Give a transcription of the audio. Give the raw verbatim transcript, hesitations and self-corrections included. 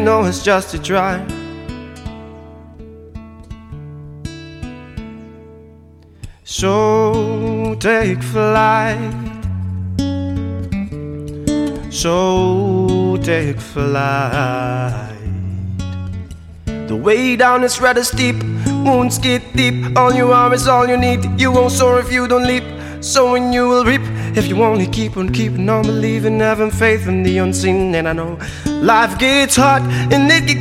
know it's just a try. So take flight, so take flight. The way down is rather steep, wounds get deep. All you are is all you need. You won't soar if you don't leap. Sowing you will reap if you only keep on keeping on believing, having faith in the unseen. And I know life gets hard and it gets